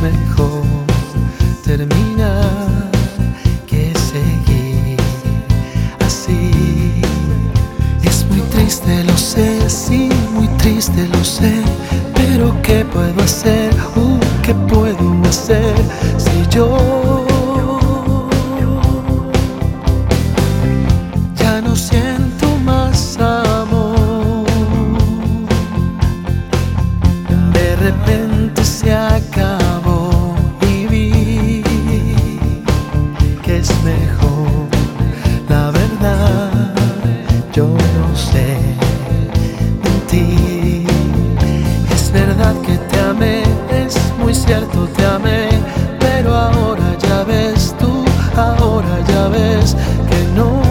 mejor terminar que seguir así. Es muy triste, lo sé, sí, muy triste, lo sé, pero ¿qué puedo hacer? ¿Qué puedo hacer si yo ya no siento más amor? De repente se acabó y vi que es mejor, la verdad, yo no sé mentir. Es verdad que te amé, es muy cierto, te amé, pero ahora ya ves tú, ahora ya ves que no.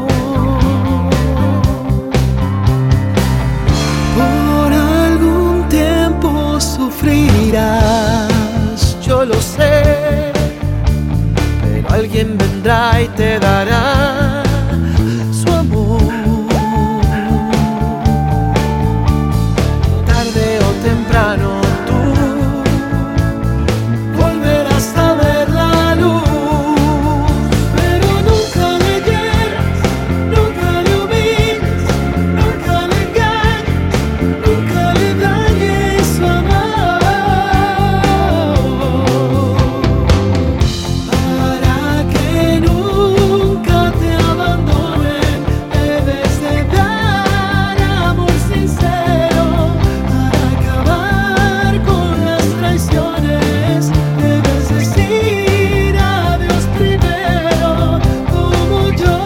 Por algún tiempo sufrirás, yo lo sé, pero alguien vendrá y te dará su amor. Tarde o temprano tú volverás a ver la luz, pero nunca le hieras, nunca le humilles, nunca le engañes, nunca le dañes su amor, para que nunca te abandonen. Debes de dar amor sincero para acabar con las traiciones. Debes decir adiós primero, como yo.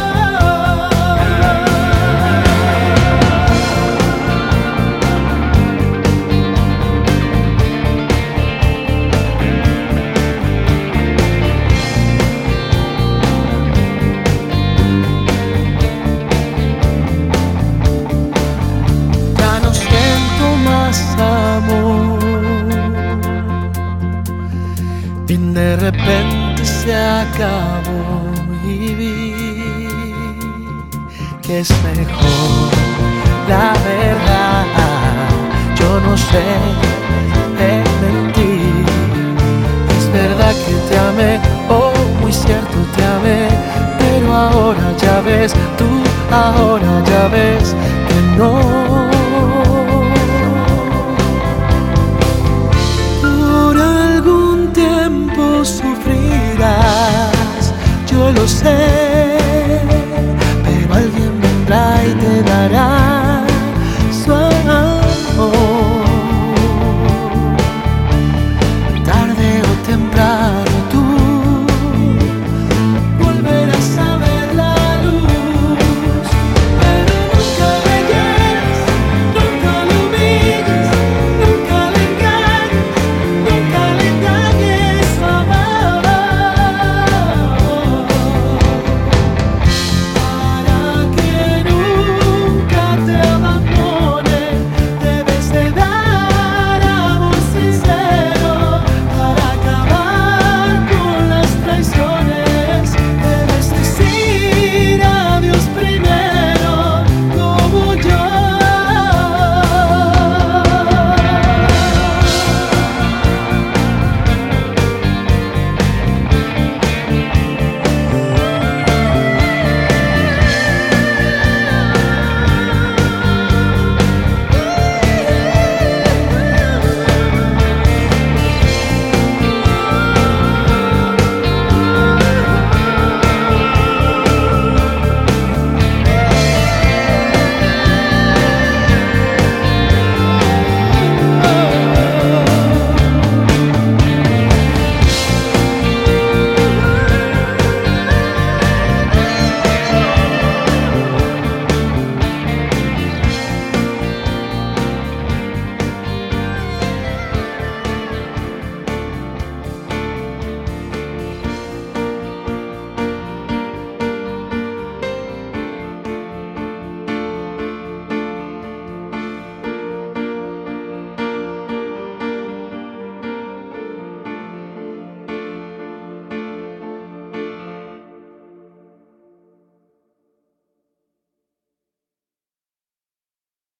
Ya no siento más amor. Bien, de repente se acabó y vi que es mejor, la verdad, yo no sé mentir. Es verdad que te amé, oh, muy cierto, te amé, pero ahora ya ves tú, ahora ya ves que no. Por algún tiempo sufrirás, yo lo sé, pero alguien vendrá y te dará